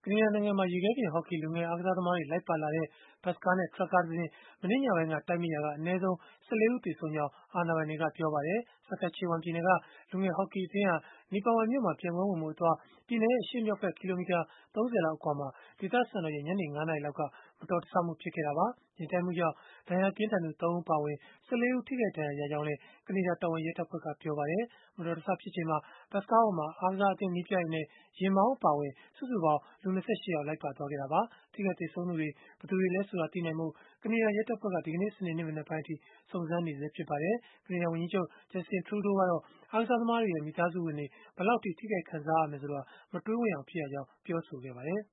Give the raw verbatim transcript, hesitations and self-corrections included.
ကနေဒါနိုင်ငံမှာ ရေခဲပြင်ဟော်ကီ လူငယ်အားကစားသမားတွေ လိုက်ပါလာတဲ့ ဘတ်စ်ကားနဲ့ ထရပ်ကားတစင်း မနေ့ညပိုင်းက တိုက်မိရာက အနည်းဆုံး ၁၄ ဦး သေဆုံးကြောင်း အာဏာပိုင်တွေက ပြောပါတယ်။ Saskatchewan ပြည်နယ်က လူငယ်ဟော်ကီအသင်းဟာ Neepawa မြို့မှာ ပြိုင်ပွဲဝင်ဖို့အသွား ပြည်နယ်ရဲ့ အရှေ့မြောက်ဖက် ကီလိုမီတာ ၃၀ လောက် အကွာမှာ ဒေသစံတော်ချိန် ညနေ ၅ နာရီလောက်က မတော်တဆမှု ဖြစ်ခဲ့တာပါ။ ယာဉ်တိုက်မှုကြောင့် ဒဏ်ရာပြင်းထန်သူ ၃ ဦး အပါအဝင် ၁၄ ဦး ထိခိုက်ဒဏ်ရာရကြောင်းလည်း ကနေဒါ တော်ဝင်ရဲတပ်ဖွဲ့က ပြောပါတယ်။ မတော်တဆဖြစ်ချိန်မှာ ဘတ်စ်ကားပေါ်မှာ အားကစားအသင်း နည်းပြတွေနဲ့ ယာဉ်မောင်း အပါအဝင် စုစုပေါင်း လူ ၂၈ ယောက် လိုက်ပါသွားခဲ့တာပါ။ ထိခိုက်သေဆုံးသူတွေ ဘယ်သူတွေလဲဆိုတာ သိနိုင်ဖို့ ကနေဒါရဲတပ်ဖွဲ့က ဒီကနေ့ စနေနေ့ မနက်ပိုင်းအထိ စုံစမ်းနေဆဲ ဖြစ်ပါတယ်။ ကနေဒါဝန်ကြီးချုပ် Justin Trudeau ကတော့ အားကစားသမားတွေရဲ့ မိသားစုဝင်တွေ ဘယ်လောက်အထိ ထိခိုက်ခံစားရမယ်ဆိုတာ မတွေးဝံ့အောင် ဖြစ်ရကြောင်း ပြောဆိုခဲ့ပါတယ်